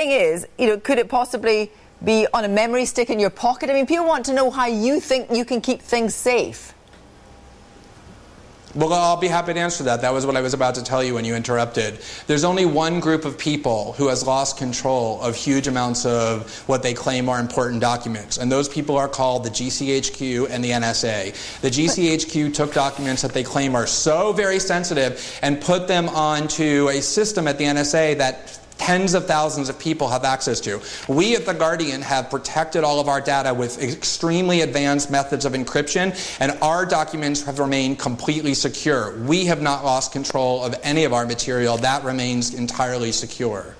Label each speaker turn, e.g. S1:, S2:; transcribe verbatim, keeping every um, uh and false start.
S1: thing is, you know, could it possibly be on a memory stick in your pocket? I mean, people want to know how you think you can keep things safe.
S2: Well, I'll be happy to answer that. That was what I was about to tell you when you interrupted. There's only one group of people who has lost control of huge amounts of what they claim are important documents, and those people are called the G C H Q and the N S A. The G C H Q took documents that they claim are so very sensitive and put them onto a system at the N S A that tens of thousands of people have access to. We at The Guardian have protected all of our data with extremely advanced methods of encryption, and our documents have remained completely secure. We have not lost control of any of our material. That remains entirely secure.